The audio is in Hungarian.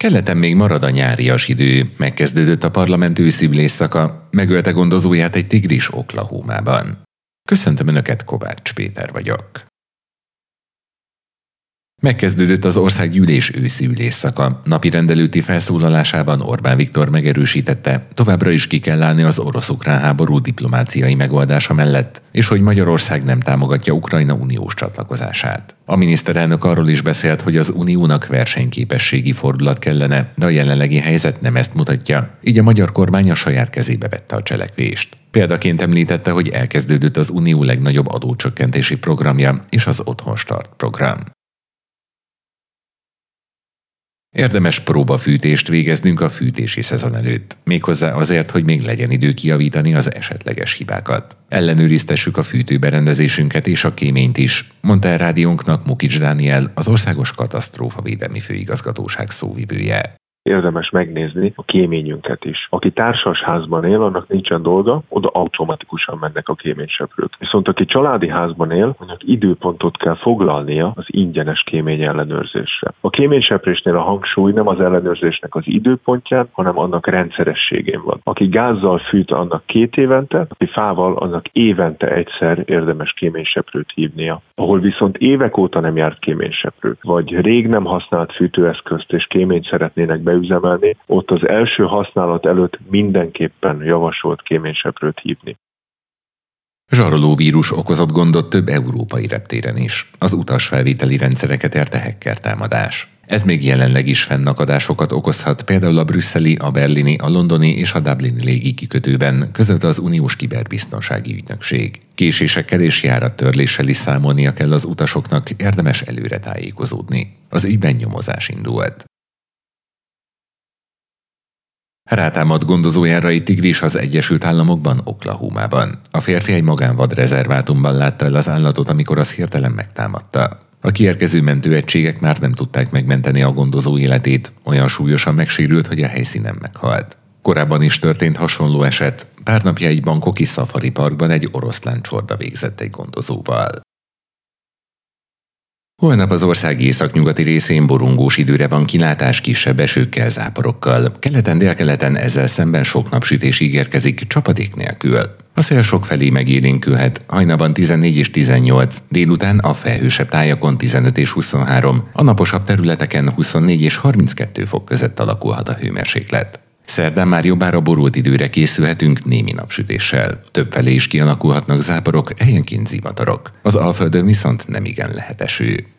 Keleten még marad a nyárias idő, megkezdődött a parlament őszi ülésszaka, megölte gondozóját egy tigris Oklahomában. Köszöntöm Önöket, Kovács Péter vagyok. Megkezdődött az országgyűlés őszi ülésszaka. Napi rendelőti felszólalásában Orbán Viktor megerősítette, továbbra is ki kell állni az orosz-ukrán háború diplomáciai megoldása mellett, és hogy Magyarország nem támogatja Ukrajna uniós csatlakozását. A miniszterelnök arról is beszélt, hogy az uniónak versenyképességi fordulat kellene, de a jelenlegi helyzet nem ezt mutatja, így a magyar kormány a saját kezébe vette a cselekvést. Példaként említette, hogy elkezdődött az unió legnagyobb adócsökkentési programja és az Otthonstart program. Érdemes próbafűtést végeznünk a fűtési szezon előtt, méghozzá azért, hogy még legyen idő kijavítani az esetleges hibákat. Ellenőriztessük a fűtőberendezésünket és a kéményt is, mondta el rádiónknak Mukics Dániel, az Országos Katasztrófavédelmi Főigazgatóság szóvivője. Érdemes megnézni a kéményünket is. Aki társasházban él, annak nincsen dolga, oda automatikusan mennek a kéményseprők. Viszont aki családi házban él, annak időpontot kell foglalnia az ingyenes kémény ellenőrzésre. A kéményseprésnél a hangsúly nem az ellenőrzésnek az időpontján, hanem annak rendszerességén van. Aki gázzal fűt, annak 2 évente, aki fával, annak évente egyszer érdemes kéményseprőt hívnia. Ahol viszont évek óta nem járt kéményseprő, vagy rég nem használt fűtőeszközt és kéményt szeretnének beüzemelni, ott az első használat előtt mindenképpen javasolt kéményseprőt hívni. Zsarolóvírus okozott gondot több európai reptéren is. Az utasfelvételi rendszereket érte hacker támadás. Ez még jelenleg is fennakadásokat okozhat, például a brüsszeli, a berlini, a londoni és a dublini légikikötőben, közölte az Uniós Kiberbiztonsági Ügynökség. Késésekkel és járattörléssel is számolnia kell az utasoknak, érdemes előre tájékozódni. Az ügyben nyomozás indult. Rátámadt gondozójára egy tigris az Egyesült Államokban, Oklahomában. A férfi egy magánvadrezervátumban látta el az állatot, amikor az hirtelen megtámadta. A kiérkező mentőegységek már nem tudták megmenteni a gondozó életét, olyan súlyosan megsérült, hogy a helyszínen meghalt. Korábban is történt hasonló eset, pár napja egy bangkoki szafari parkban egy oroszláncsorda végzett egy gondozóval. Holnap az ország északnyugati részén borongós időre van kilátás kisebb esőkkel, záporokkal. Keleten, délkeleten ezzel szemben sok napsütés ígérkezik, csapadék nélkül. A szél sokfelé megélénkülhet, hajnalban 14 és 18, délután a felhősebb tájakon 15 és 23, a naposabb területeken 24 és 32 fok között alakulhat a hőmérséklet. Szerdán már jobbára borult időre készülhetünk némi napsütéssel. Többfelé is kialakulhatnak záporok, helyenként zivatarok. Az Alföldön viszont nemigen lehet eső.